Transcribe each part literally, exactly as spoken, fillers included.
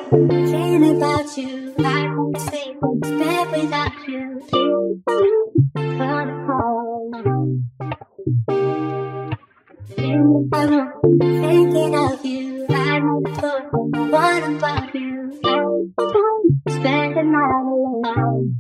Dreaming about you, I can't sleep, bed without you. Come home. In my room, thinking of you, I never thought what about you. Spend the night alone.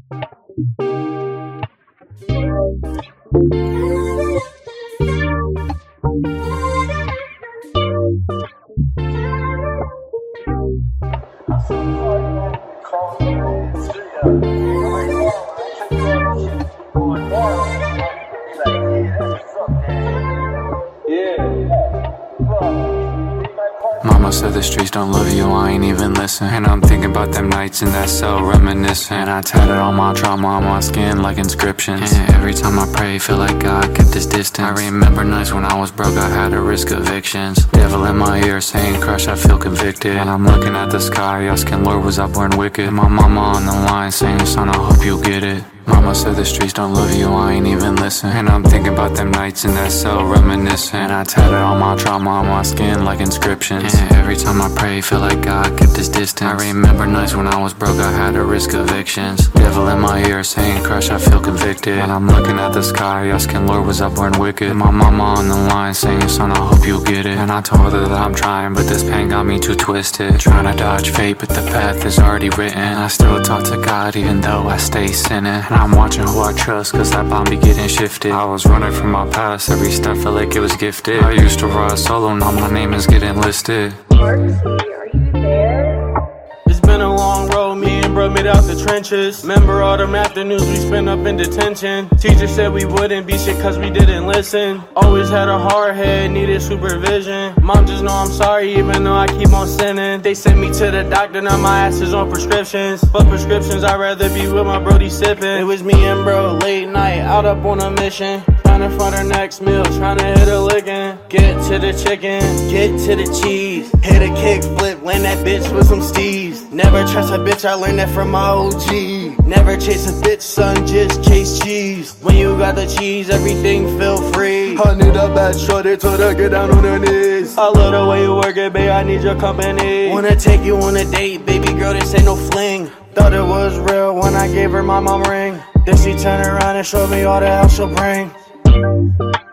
Mama said the streets don't love you, I ain't even listen. And I'm thinking about them nights in that cell reminiscing. And I tatted all my trauma on my skin like inscriptions. And every time I pray, feel like God kept his distance. I remember nights when I was broke, I had to risk evictions. Devil in my ear saying crush, I feel convicted. And I'm looking at the sky, asking Lord, was I born wicked? And my mama on the line saying son, I hope you get it. Mama said the streets don't love you, I ain't even listen. And I'm thinking about them nights in that cell reminiscing. And I tatted all my trauma on my skin like inscriptions. And every time I pray, feel like God kept his distance. I remember nights when I was broke, I had to risk evictions. Devil in my ear saying crush, I feel convicted. And I'm looking at the sky, asking Lord, was I born wicked? And my mama on the line saying son, I hope you get it. And I told her that I'm trying, but this pain got me too twisted. Trying to dodge fate, but the path is already written. I still talk to God even though I stay sinning. I'm watching who I trust, cause that bomb be getting shifted. I was running from my past, every step felt like it was gifted. I used to ride solo, now my name is getting listed. Marcy, are you there? It's been a long road, me and bro made out the trenches. Remember all them afternoons we spent up in detention. Teacher said we wouldn't be shit cause we didn't listen. Always had a hard head, needed supervision. Mom just know I'm sorry even though I keep on sinning. They sent me to the doctor, now my ass is on prescriptions. But prescriptions, I'd rather be with my brody sipping. It was me and bro, late night, out up on a mission. Trying to find our next meal, trying to hit a lickin'. Get to the chicken, get to the cheese. Hit a kick flip, land that bitch with some steez. Never trust a bitch, I learned that from my O G. Never chase a bitch, son, just chase cheese. When you got the cheese, everything feel free. I need a bad shorty, told her get down on her knees. I love the way you work it, babe, I need your company. Wanna take you on a date, baby girl, this ain't no fling. Thought it was real when I gave her my mom ring. Then she turned around and showed me all the hell she'll bring.